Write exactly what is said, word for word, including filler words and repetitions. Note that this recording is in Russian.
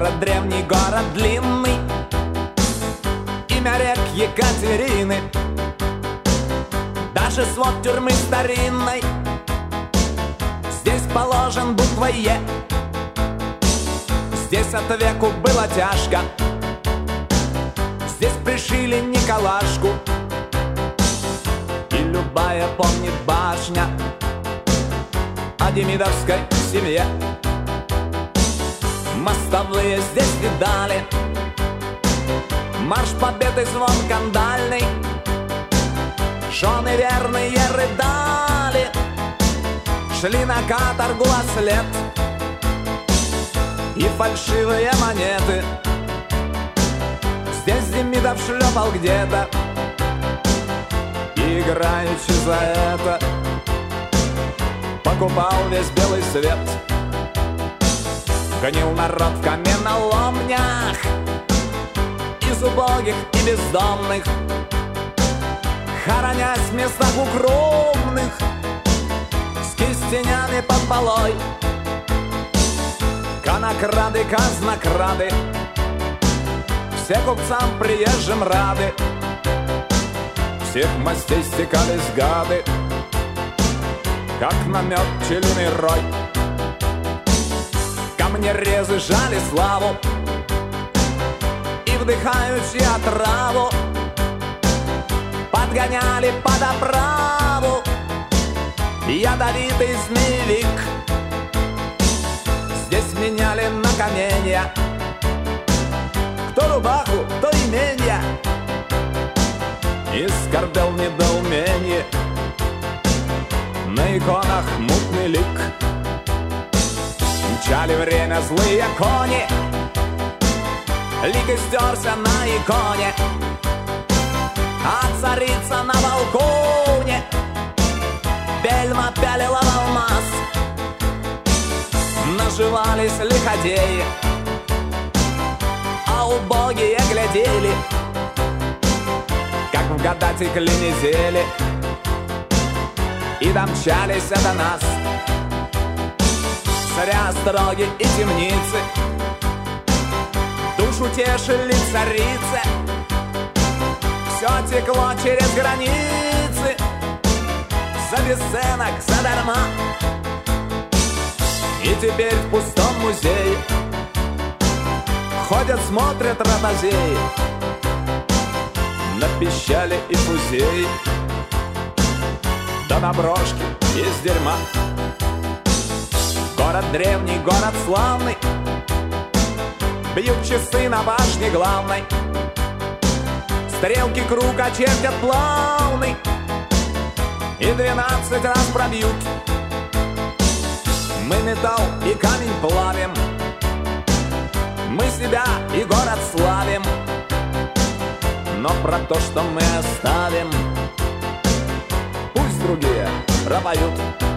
Город древний, город длинный, имя рек Екатерины, даже свод тюрьмы старинной здесь положен буквой Е. Здесь от веку было тяжко, здесь пришили Николашку, и любая помнит башня о демидовской семье. Мостовые здесь видали марш победы, звон кандальный, жены верные рыдали, шли на каторгу ослед, и фальшивые монеты здесь Демидов шлепал где-то, и играючи за это покупал весь белый свет. Гонил народ в каменоломнях из убогих и бездомных, хоронясь в местах укромных с кистенями под полой. Конокрады, казнокрады, все купцам приезжим рады, всех мастей стекались гады, как на мед пчелиный рой. Камнерезы жали славу и, вдыхаючи отраву, подгоняли под оправу ядовитый змеевик. Здесь меняли на каменья, кто рубаху, кто именья, и скорбел недоуменье на иконах мутный лик. Мчали время злые кони, лик истерся на иконе, а царица на балконе бельма пялила в алмаз. Наживались лиходеи, а убогие глядели, как в года текли недели, и домчались до нас царя строги и темницы. Душу тешили царицы, все текло через границы, за бесценок, задарма. И теперь в пустом музее ходят, смотрят ротозеи на пищали и фузеи, да на брошки из дерьма. Город древний, город славный, бьют часы на башне главной, стрелки круг очертят плавный и двенадцать раз пробьют. Мы металл и камень плавим, мы себя и город славим, но про то, что мы оставим, пусть другие пропоют.